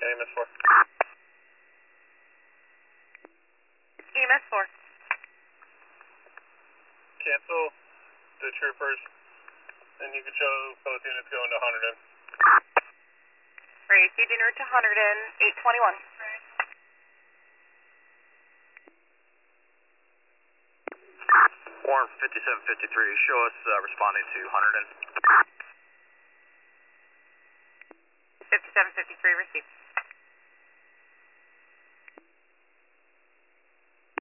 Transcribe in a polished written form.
EMS 4. EMS 4. Cancel the troopers, and you can show both units going to Hunterdon. Received en route to Hunterdon, 821. Warren 5753, show us responding to Hunterdon. 5753 received.